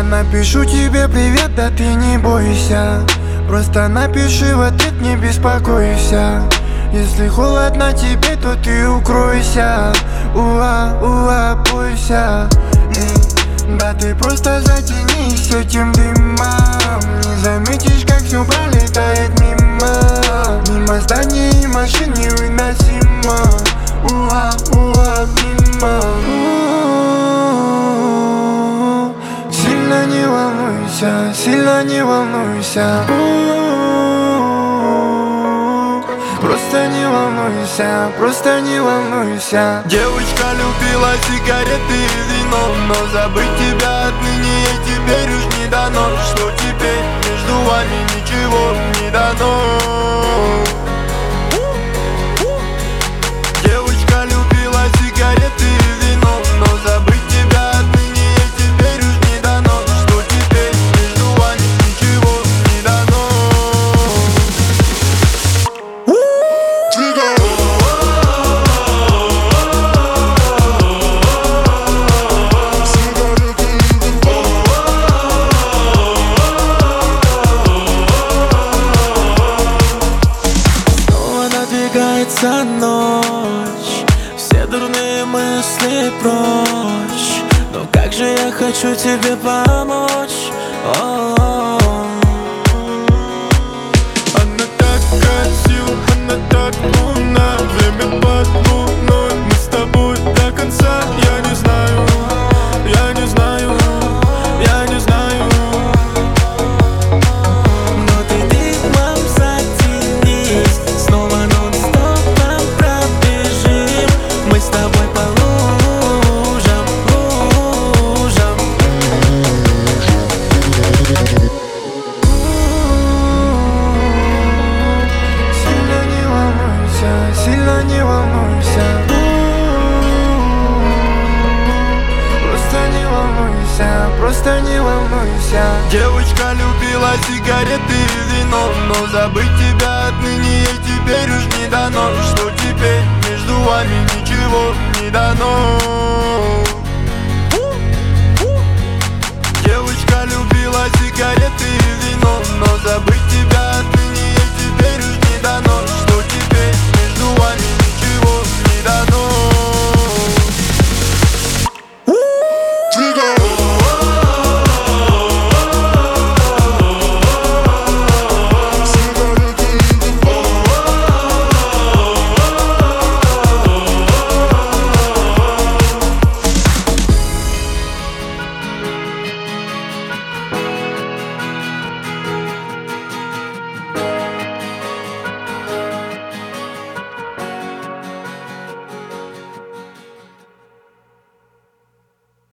Я напишу тебе привет, да ты не бойся. Просто напиши в ответ, не беспокойся. Если холодно тебе, то ты укройся. Бойся. Да ты просто затянись этим дымом. Не заметишь, как все пролетает мимо. Мимо зданий и машин невыносимо. Мимо. Сильно не волнуйся, сильно не волнуйся. Просто не волнуйся, просто не волнуйся. Девочка любила сигареты и вино, но забыть тебя отныне ей теперь уж не дано. Что теперь между вами ничего не дано. Девочка любила сигареты и вино, но забыть тебя отныне ей теперь уж не дано. Что теперь между вами ничего не дано. Надвигается ночь, все дурные мысли прочь. Но как же я хочу тебе помочь. Она так красива, она так умна. Время под луной, мы с тобой до конца. Я не знаю, я не знаю, я не знаю. Но ты дымом затянись, снова нон-стопом пробежим. Мы с тобой по лужам, лужам. Сильно не волнуйся, сильно не волнуйся. Просто не волнуйся, просто не волнуйся. Девочка любила сигареты и вино, но забыть тебя отныне ей теперь уж не дано. Что теперь между вами ничего не дано.